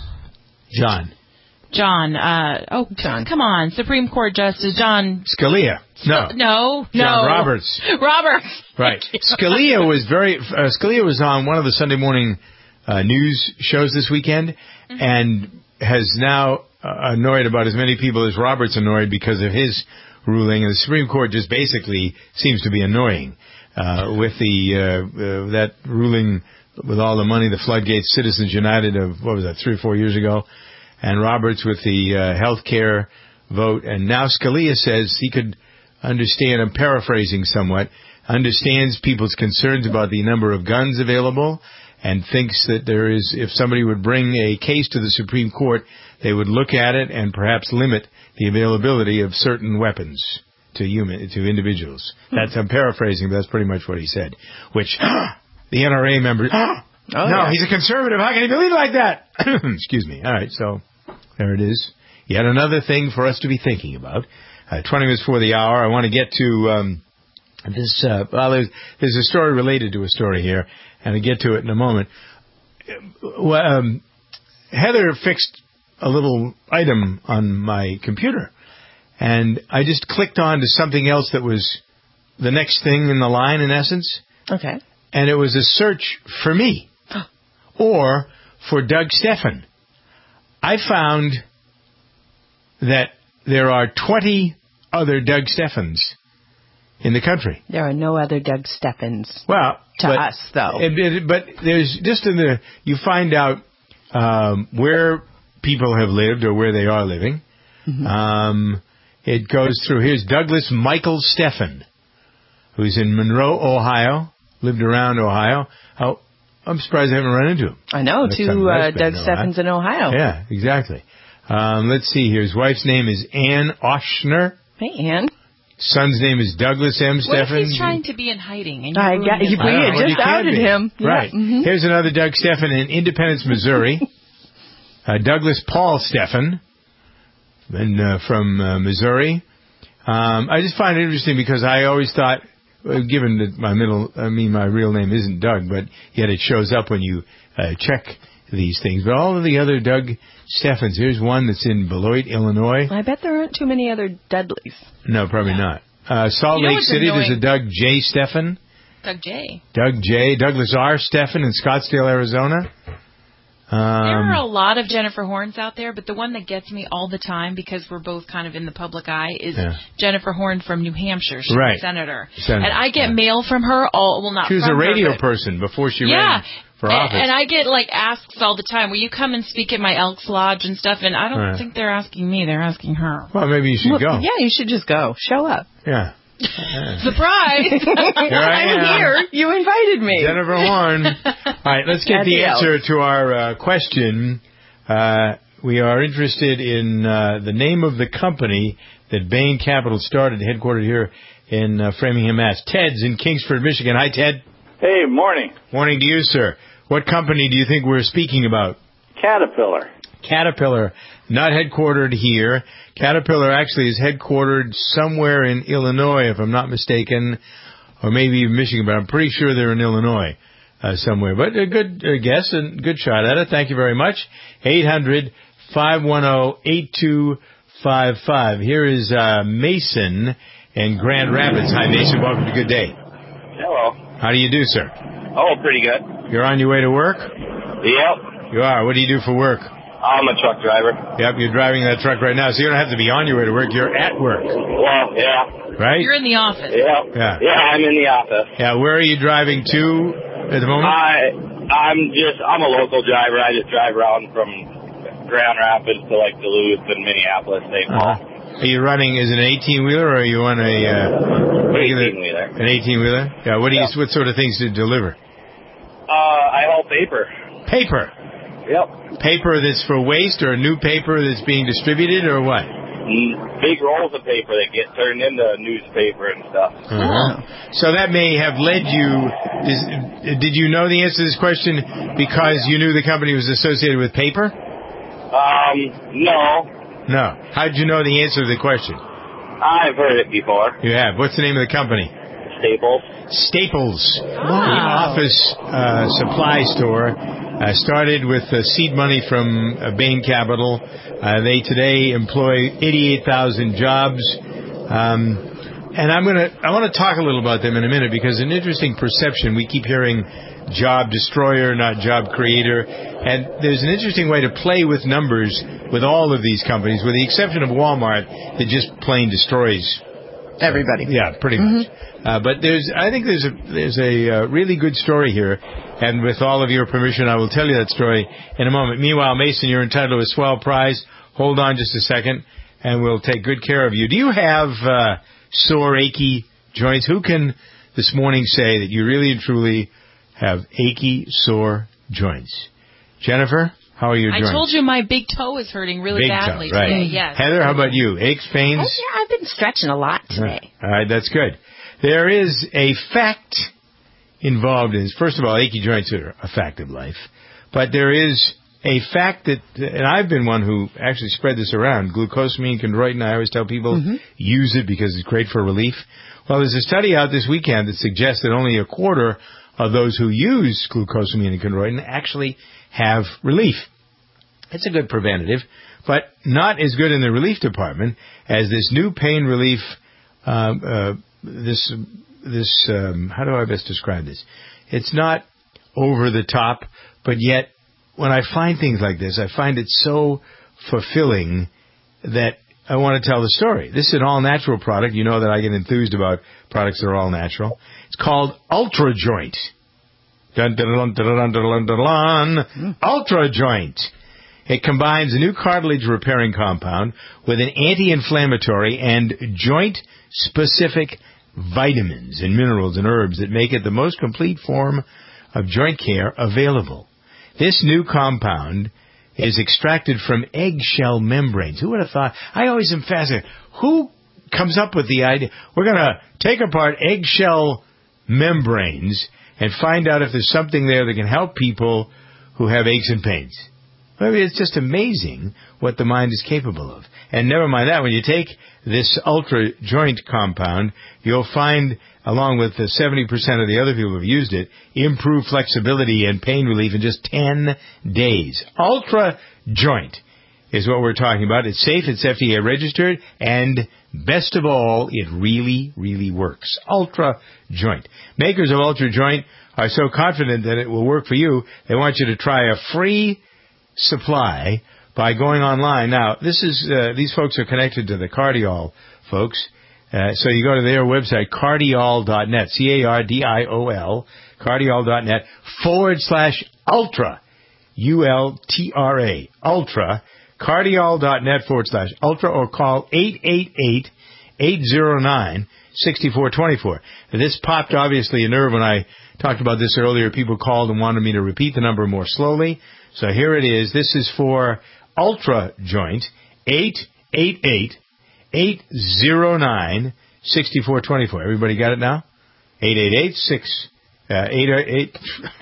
John. John, uh, oh, John. Come on, Supreme Court Justice John... Scalia. No. No, no. John Roberts. Roberts. Right. Scalia was very, uh, Scalia was on one of the Sunday morning uh, news shows this weekend Mm-hmm. and has now uh, annoyed about as many people as Roberts annoyed because of his ruling. And the Supreme Court just basically seems to be annoying uh, with the, uh, uh, that ruling with all the money, the floodgates, Citizens United of, what was that, three or four years ago. And Roberts with the uh, health care vote. And now Scalia says he could understand, I'm paraphrasing somewhat, understands people's concerns about the number of guns available and thinks that there is, if somebody would bring a case to the Supreme Court, they would look at it and perhaps limit the availability of certain weapons to human, to individuals. That's, I'm paraphrasing, but that's pretty much what he said. Which, the N R A member, Oh, no, yeah. he's a conservative. How can he believe like that? Excuse me. All right, so there it is. Yet another thing for us to be thinking about. Uh, twenty minutes before the hour, I want to get to um, this. Uh, well, there's, there's a story related to a story here, and I'll get to it in a moment. Well, um, Heather fixed a little item on my computer, and I just clicked on to something else that was the next thing in the line, in essence. Okay. And it was a search for me. Or for Doug Steffen. I found that there are twenty other Doug Steffens in the country. There are no other Doug Steffens. Well, to but, us, though. It, it, but there's just in the, you find out um, where people have lived or where they are living. Mm-hmm. Um, it goes through, here's Douglas Michael Steffen, who's in Monroe, Ohio, lived around Ohio. Oh, I'm surprised I haven't run into him. I know, Next two time uh, I've been Doug in Ohio. Steffens in Ohio. Yeah, exactly. Um, let's see here. His wife's name is Ann Oshner. Hey, Ann. Son's name is Douglas M. What if Steffen. he's trying to be in hiding? And you I ruined got- his you- life? we had Well, just you can outed be. him. Yeah, Right. mhm. Here's another Doug Steffen in Independence, Missouri. uh, Douglas Paul Steffen, and, uh, from uh, Missouri. Um, I just find it interesting because I always thought, uh, given that my middle, I mean, my real name isn't Doug, but yet it shows up when you uh, check these things. But all of the other Doug Steffens, here's one that's in Beloit, Illinois. I bet there aren't too many other Dudleys. No, probably not. Uh, Salt You know Lake what's City, there's a annoying? Doug J. Steffen. Doug J. Doug J. Douglas R. Steffen in Scottsdale, Arizona. There are a Um, lot of Jennifer Horns out there, but the one that gets me all the time, because we're both kind of in the public eye, is Yeah. Jennifer Horn from New Hampshire. She's Right. a senator. Senator, And I get mail from her all, well, not she was from a radio her, but- person before she Yeah, ran for and, office. And I get, like, asks all the time, will you come and speak at my Elks Lodge and stuff? And I don't Right. think they're asking me. They're asking her. Well, maybe you should Well, go. Yeah, you should just go. Show up. Yeah. Surprise! Here I am. I'm here. You invited me. Jennifer Horn. All right, let's get At the the answer Elks. to our uh, question. Uh, we are interested in uh, the name of the company that Bain Capital started, headquartered here in uh, Framingham, Mass. Ted's in Kingsford, Michigan. Hi, Ted. Hey, morning. Morning to you, sir. What company do you think we're speaking about? Caterpillar. Caterpillar, not headquartered here. Caterpillar actually is headquartered somewhere in Illinois, if I'm not mistaken, or maybe even Michigan, but I'm pretty sure they're in Illinois uh, somewhere. But a good uh, guess and good shot at it. Thank you very much. eight hundred, five one zero, eight two five five. Here is uh, Mason in Grand Rapids. Hi, Mason. Welcome to Good Day. Hello. How do you do, sir? Oh, pretty good. You're on your way to work? Yep. You are. What do you do for work? I'm a truck driver. Yep, you're driving that truck right now, so you don't have to be on your way to work. You're at work. Well, yeah. Right? You're in the office. Yeah. Yeah. Yeah, I'm in the office. Yeah, where are you driving to at the moment? I, I'm just, I'm a local driver. I just drive around from Grand Rapids to like Duluth and Minneapolis, Saint Paul. Uh-huh. Are you running, is it an eighteen-wheeler or are you on a... Uh, eighteen-wheeler. An eighteen-wheeler? Yeah, what do you, Yeah. what sort of things do you deliver? Uh, I haul paper. Paper? Yep. Paper that's for waste or new paper that's being distributed or what? Mm, Big rolls of paper that get turned into newspaper and stuff. Uh-huh. So that may have led you, is, did you know the answer to this question because you knew the company was associated with paper? Um, no. No. How did you know the answer to the question? I've heard it before. You have. What's the name of the company? Staples. Staples. The office uh, supply store. Uh, started with uh, seed money from uh, Bain Capital. Uh, they today employ eighty-eight thousand jobs. Um, and I'm gonna, I want to talk a little about them in a minute because an interesting perception. We keep hearing job destroyer, not job creator. And there's an interesting way to play with numbers with all of these companies, with the exception of Walmart, that just plain destroys everybody. Yeah, pretty much. Mm-hmm. Uh, but there's, I think there's a there's a uh, really good story here, and with all of your permission, I will tell you that story in a moment. Meanwhile, Mason, you're entitled to a swell prize. Hold on just a second, and we'll take good care of you. Do you have uh, sore, achy joints? Who can this morning say that you really and truly have achy, sore joints? Jennifer, how are your I joints? I told you my big toe is hurting really big badly toe, right. today. Yes. Heather, how about you? Aches, pains? Oh, yeah, I've been stretching a lot today. All right, that's good. There is a fact involved in this. First of all, achy joints are a fact of life. But there is a fact that, and I've been one who actually spread this around, glucosamine, chondroitin. I always tell people mm-hmm. use it because it's great for relief. Well, there's a study out this weekend that suggests that only a quarter of those who use glucosamine and chondroitin actually have relief. It's a good preventative, but not as good in the relief department as this new pain relief, uh, uh, this, this, um, how do I best describe this? It's not over the top, but yet when I find things like this, I find it so fulfilling that I want to tell the story. This is an all-natural product. You know that I get enthused about products that are all-natural. It's called Ultra Joint. Dun, dun, dun, dun, dun, dun, dun, dun. Ultra Joint. It combines a new cartilage repairing compound with an anti-inflammatory and joint-specific vitamins and minerals and herbs that make it the most complete form of joint care available. This new compound is extracted from eggshell membranes. Who would have thought? I always am fascinated. Who comes up with the idea? We're going to take apart eggshell membranes and find out if there's something there that can help people who have aches and pains. I mean, it's just amazing what the mind is capable of. And never mind that, when you take this Ultra Joint compound, you'll find, along with the seventy percent of the other people who have used it, improved flexibility and pain relief in just ten days. Ultra Joint is what we're talking about. It's safe, it's F D A registered, and best of all, it really, really works. Ultra Joint. Makers of Ultra Joint are so confident that it will work for you, they want you to try a free supply by going online. Now, this is uh, these folks are connected to the Cardiol folks. Uh, so you go to their website, cardiol dot net, C A R D I O L, cardiol.net forward slash ultra, U L T R A, ultra, cardiol.net forward slash ultra, or call eight eight eight, eight zero nine, six four two four. This popped obviously a nerve when I talked about this earlier. People called and wanted me to repeat the number more slowly. So here it is. This is for Ultra Joint, eight eight eight, eight zero nine, six four two four. Everybody got it now? eight eight eight, six, uh, eight eight,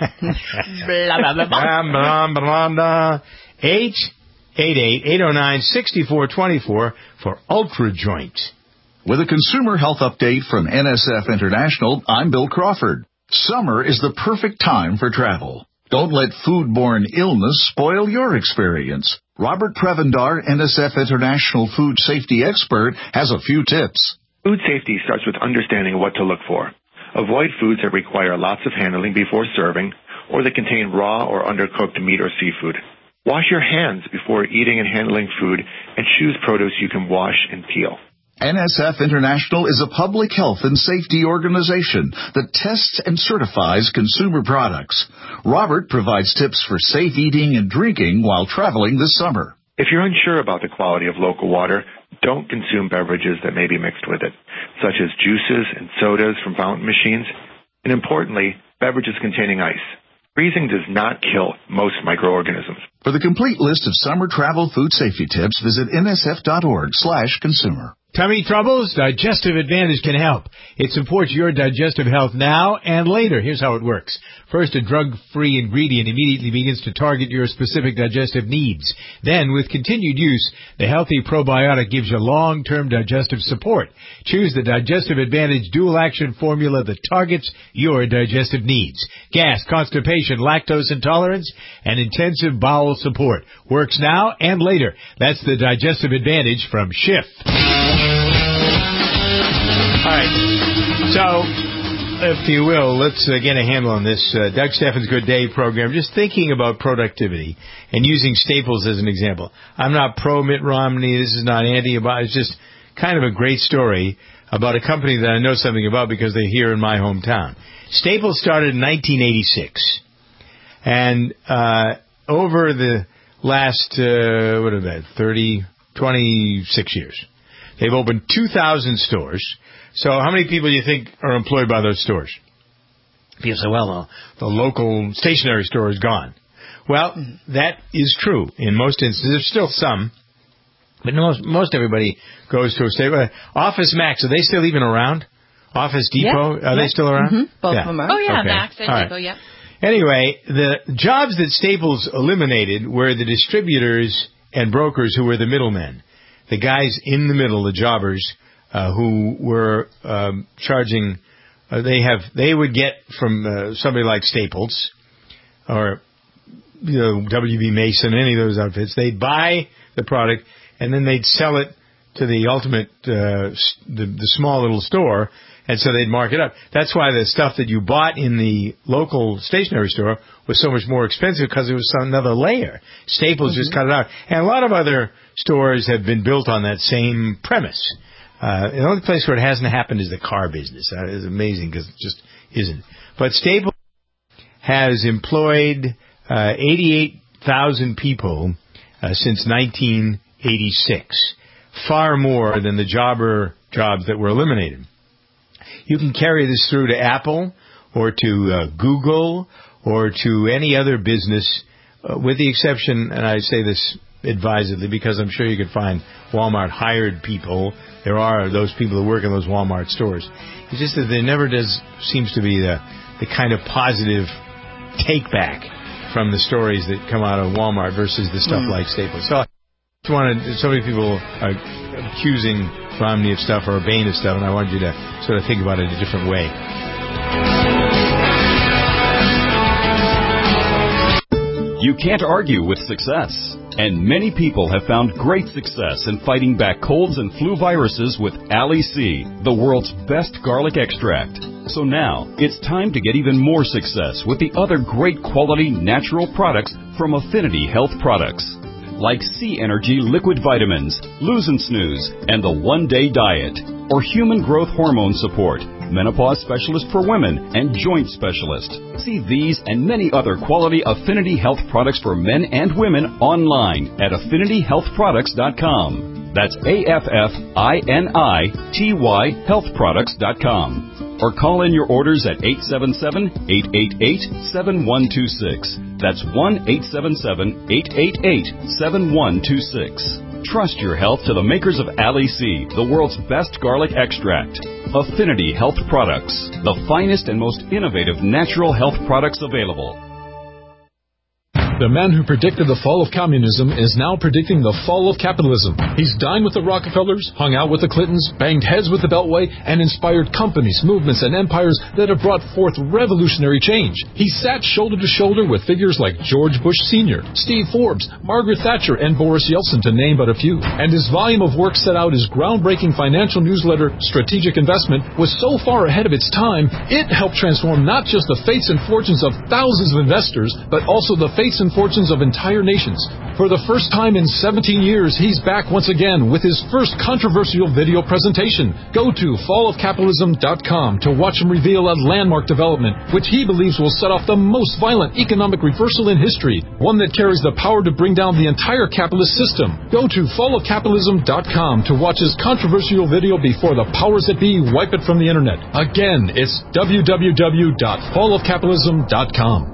blah, blah, blah, blah, blah, blah, eight eight eight, eight zero nine, six four two four for Ultra Joint. With a consumer health update from N S F International, I'm Bill Crawford. Summer is the perfect time for travel. Don't let foodborne illness spoil your experience. Robert Prevendar, N S F International food safety expert, has a few tips. Food safety starts with understanding what to look for. Avoid foods that require lots of handling before serving, or that contain raw or undercooked meat or seafood. Wash your hands before eating and handling food, and choose produce you can wash and peel. N S F International is a public health and safety organization that tests and certifies consumer products. Robert provides tips for safe eating and drinking while traveling this summer. If you're unsure about the quality of local water, don't consume beverages that may be mixed with it, such as juices and sodas from fountain machines, and importantly, beverages containing ice. Freezing does not kill most microorganisms. For the complete list of summer travel food safety tips, visit nsf.org slash consumer. Tummy troubles? Digestive Advantage can help. It supports your digestive health now and later. Here's how it works. First, a drug-free ingredient immediately begins to target your specific digestive needs. Then, with continued use, the healthy probiotic gives you long-term digestive support. Choose the Digestive Advantage dual-action formula that targets your digestive needs. Gas, constipation, lactose intolerance, and intensive bowel support. Works now and later. That's the Digestive Advantage from Schiff. All right, so, if you will, let's uh, get a handle on this uh, Doug Stephan's Good Day program. Just thinking about productivity and using Staples as an example. I'm not pro Mitt Romney. This is not anti-about. It's just kind of a great story about a company that I know something about because they're here in my hometown. Staples started in nineteen eighty-six, and uh, over the last uh, what is that, thirty, twenty-six years, they've opened two thousand stores. So how many people do you think are employed by those stores? People say, well, the, the local stationery store is gone. Well, that is true in most instances. There's still some, but most, most everybody goes to a Staples. Office Max, are they still even around? Office Depot, yeah, are yeah. they still around? Mm-hmm. Both yeah. of them are. Oh, yeah, okay. Max and All Depot, right. yeah. Anyway, the jobs that Staples eliminated were the distributors and brokers who were the middlemen. The guys in the middle, the jobbers, uh, who were um, charging, uh, they have, they would get from uh, somebody like Staples or, you know, W B Mason, any of those outfits. They'd buy the product and then they'd sell it to the ultimate, uh, the, the small little store, and so they'd mark it up. That's why the stuff that you bought in the local stationery store was so much more expensive, because it was another layer. Staples mm-hmm. just cut it out. And a lot of other stores have been built on that same premise. Uh, the only place where it hasn't happened is the car business. That is amazing, because it just isn't. But Staples has employed uh, eighty-eight thousand people uh, since nineteen eighty-six. Far more than the jobber jobs that were eliminated. You can carry this through to Apple or to uh, Google or to any other business, uh, with the exception, and I say this advisedly because I'm sure you could find Walmart hired people. There are those people that work in those Walmart stores. It's just that there never does seems to be the, the kind of positive take back from the stories that come out of Walmart versus the stuff mm. like Staples. So I just wanted, so many people are accusing Romney of stuff or Bain of stuff, and I wanted you to sort of think about it in a different way. You can't argue with success, and many people have found great success in fighting back colds and flu viruses with Ali C, the world's best garlic extract. So now, it's time to get even more success with the other great quality natural products from Affinity Health Products, like C Energy Liquid Vitamins, Lose and Snooze, and the One Day Diet, or Human Growth Hormone Support. menopause specialist for women, and joint specialist. See these and many other quality Affinity Health products for men and women online at affinity health products dot com. That's A F F I N I T Y health products dot com. Or call in your orders at eight seven seven, eight eight eight, seven one two six. That's one eight seven seven, eight eight eight, seven one two six. Trust your health to the makers of Ali C, the world's best garlic extract. Affinity Health Products, the finest and most innovative natural health products available. The man who predicted the fall of communism is now predicting the fall of capitalism. He's dined with the Rockefellers, hung out with the Clintons, banged heads with the Beltway, and inspired companies, movements, and empires that have brought forth revolutionary change. He sat shoulder to shoulder with figures like George Bush Senior, Steve Forbes, Margaret Thatcher, and Boris Yeltsin, to name but a few. And his volume of work set out his groundbreaking financial newsletter, Strategic Investment, was so far ahead of its time, it helped transform not just the fates and fortunes of thousands of investors, but also the fates and fortunes of entire nations. For the first time in seventeen years, he's back once again with his first controversial video presentation. Go to fall of capitalism dot com to watch him reveal a landmark development, which he believes will set off the most violent economic reversal in history, one that carries the power to bring down the entire capitalist system. Go to fall of capitalism dot com to watch his controversial video before the powers that be wipe it from the internet. Again, it's w w w dot fall of capitalism dot com.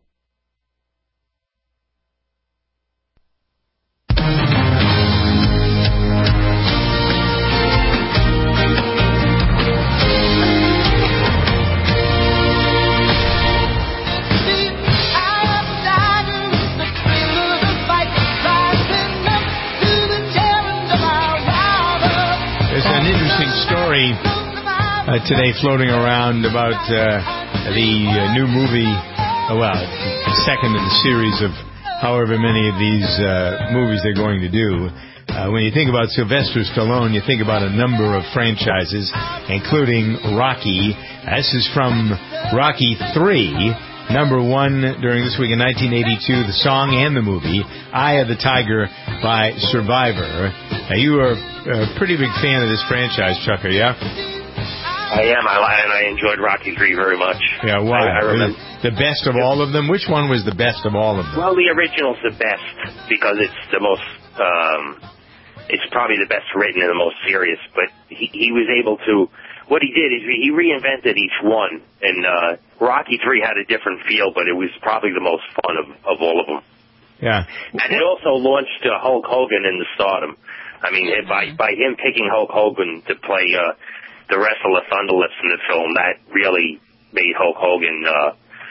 Uh, today floating around about uh, the uh, new movie, uh, well, the second in the series of however many of these uh, movies they're going to do. Uh, when you think about Sylvester Stallone, you think about a number of franchises, including Rocky. This is from Rocky three, number one during this week in nineteen eighty-two, the song and the movie, Eye of the Tiger by Survivor. Now, you are a pretty big fan of this franchise, Chucker, yeah? I am. I and I enjoyed Rocky three very much. Yeah, why? I, I remember the best of all of them. Which one was the best of all of them? Well, the original's the best because it's the most. Um, it's probably the best written and the most serious. But he, he was able to. What he did is he reinvented each one, and uh, Rocky three had a different feel, but it was probably the most fun of, of all of them. Yeah. And it also launched uh, Hulk Hogan into stardom. I mean, by by him picking Hulk Hogan to play. Uh, The wrestler Thunderlips in the film, that really made Hulk Hogan uh,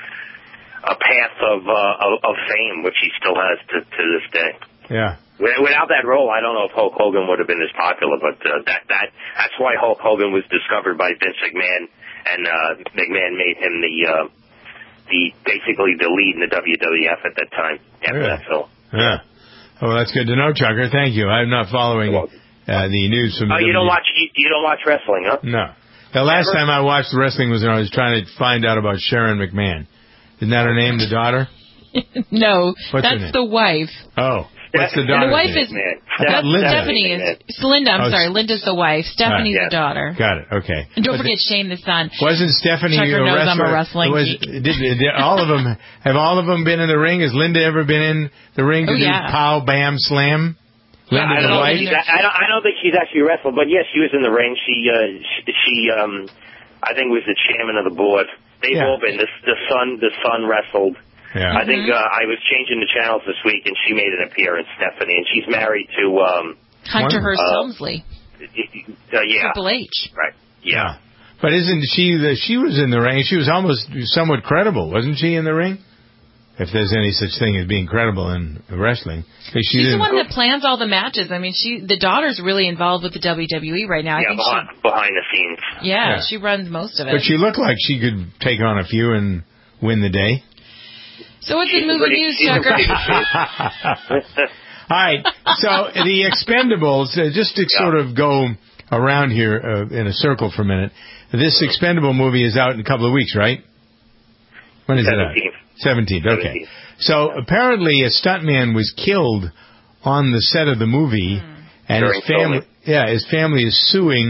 a path of, uh, of of fame, which he still has to, to this day. Yeah. Without that role, I don't know if Hulk Hogan would have been as popular, but uh, that that that's why Hulk Hogan was discovered by Vince McMahon, and uh, McMahon made him the uh, the basically the lead in the W W F at that time after really? that film. Yeah. Oh, well, that's good to know, Chucker. Thank you. I'm not following uh, the news from. Oh, the you W W F. don't watch you, you don't watch wrestling, huh? No. The last Never? time I watched wrestling was when I was trying to find out about Sharon McMahon. Isn't that her name, the daughter? No, What's her that's name? the wife. Oh, what's the daughter? The wife is That's Linda. Stephanie. Is it's Linda. I'm Oh, sorry, Linda's the wife. Stephanie's Right. the daughter. Got it. Okay. And don't But forget Shane the son. Wasn't Stephanie Chucker a knows wrestler? I'm a wrestling was, geek. Did, did all of them have all of them been in the ring? Has Linda ever been in the ring to Oh, do yeah. pow, bam, slam? Yeah, Linda I the don't, know wife? if she's, I, don't, I don't think she's actually wrestled, but yes, she was in the ring. She, uh, she, she um, I think was the chairman of the board. They've Yeah. all been. The, the son, the son wrestled. Yeah. I think uh, I was changing the channels this week, and she made an appearance, Stephanie, and she's married to um, Hunter Hearst uh, Helmsley. Uh, yeah, Triple H. right. Yeah. But isn't she the? She was in the ring. She was almost somewhat credible, wasn't she, in the ring? If there's any such thing as being credible in wrestling, she She's the didn't- one that plans all the matches. I mean, she the daughter's really involved with the W W E right now. I Yeah, think behind, behind the scenes. she, yeah, Yeah. she runs most of it. But she looked like she could take on a few and win the day. So what's in movie pretty- news, she's a Tucker? pretty All right. So the Expendables, uh, just to sort of go around here uh, in a circle for a minute. This Expendable movie is out in a couple of weeks, right? When is seventeenth. it out? Seventeenth. Okay. So apparently a stuntman was killed on the set of the movie, and During his family, filming. yeah, his family is suing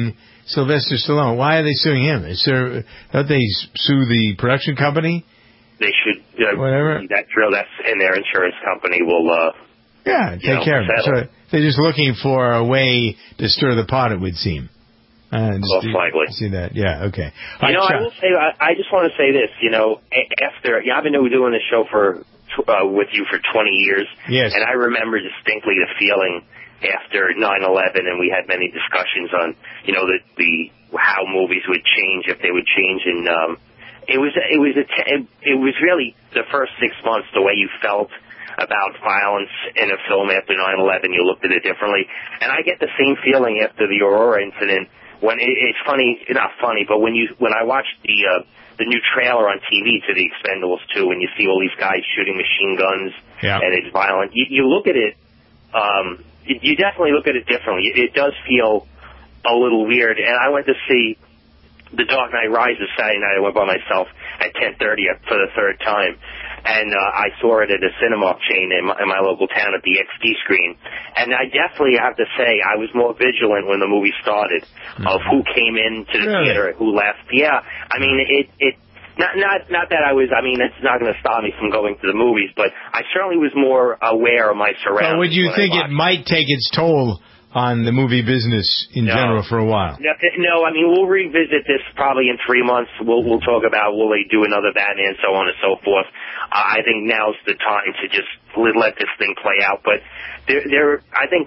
Sylvester Stallone. Why are they suing him? Is there, don't they sue the production company? They should. Uh, Whatever. That's real. That's and their insurance company will. Uh, yeah, take know, care of it. So they're just looking for a way to stir the pot, it would seem. Uh, Most likely. See that? Yeah. Okay. You All know, right, I will say. I, I just want to say this. You know, after yeah, I've been doing this show for uh, with you for twenty years. Yes. And I remember distinctly the feeling after nine eleven, and we had many discussions on, you know, the the how movies would change if they would change. And um, it was it was a t- it was really the first six months the way you felt about violence in a film after nine eleven. You looked at it differently, and I get the same feeling after the Aurora incident. When it, it's funny, not funny, but when you when I watched the uh, the new trailer on T V to the Expendables two, and you see all these guys shooting machine guns, yeah. and it's violent, you, you look at it. Um, you, you definitely look at it differently. It, it does feel a little weird. And I went to see The Dark Knight Rises Saturday night. I went by myself at ten thirty for the third time. And uh, I saw it at a cinema chain in my, in my local town at the X D screen. And I definitely have to say I was more vigilant when the movie started mm-hmm. of who came into the really? theater and who left. Yeah, I mean, it, it not not not that I was, I mean, it's not going to stop me from going to the movies, but I certainly was more aware of my surroundings. But would you think it might take its toll on the movie business in no. general for a while? No, no, I mean, we'll revisit this probably in three months. We'll we'll talk about will they do another Batman, so on and so forth. Uh, I think now's the time to just let this thing play out. But there, there, I think,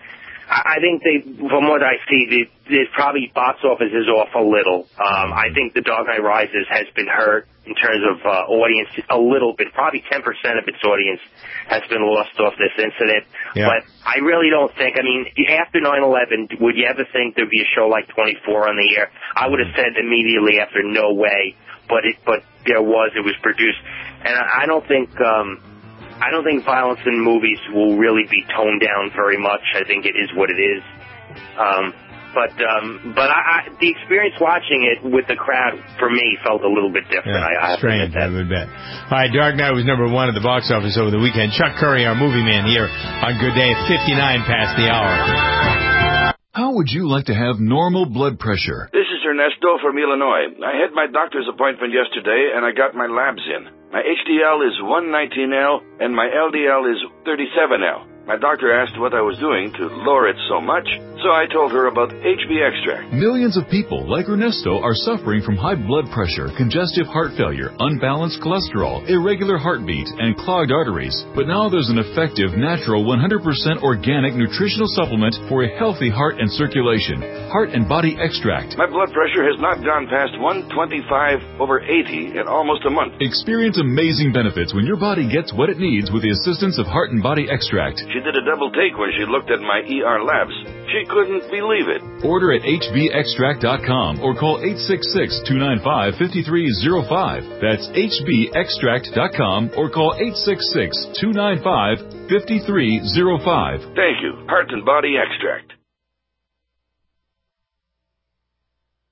I think they, from what I see, the, there's probably box office is off a little. Um, I think The Dark Knight Rises has been hurt in terms of uh, audience a little bit. Probably ten percent of its audience has been lost off this incident. Yeah. But I really don't think, I mean, after nine eleven, would you ever think there'd be a show like twenty-four on the air? I would have said immediately after, no way. But it, but there was, it was produced. And I, I don't think, um, I don't think violence in movies will really be toned down very much. I think it is what it is. Um, But um, but I, I, the experience watching it with the crowd, for me, felt a little bit different. Yeah, I, I strange, I would bet. All right, Dark Knight was number one at the box office over the weekend. Chuck Curry, our movie man, here on Good Day at fifty-nine past the hour. How would you like to have normal blood pressure? This is Ernesto from Illinois. I had my doctor's appointment yesterday, and I got my labs in. My H D L is one nineteen L, and my L D L is thirty-seven L. My doctor asked what I was doing to lower it so much, so I told her about H B Extract. Millions of people like Ernesto are suffering from high blood pressure, congestive heart failure, unbalanced cholesterol, irregular heartbeat, and clogged arteries. But now there's an effective, natural, one hundred percent organic nutritional supplement for a healthy heart and circulation. Heart and Body Extract. My blood pressure has not gone past one twenty-five over eighty in almost a month. Experience amazing benefits when your body gets what it needs with the assistance of Heart and Body Extract. She did a double take when she looked at my E R labs. She couldn't believe it. Order at H B extract dot com or call eight six six, two nine five, five three zero five. That's H B extract dot com or call eight six six, two nine five, five three zero five. Thank you. Heart and Body Extract.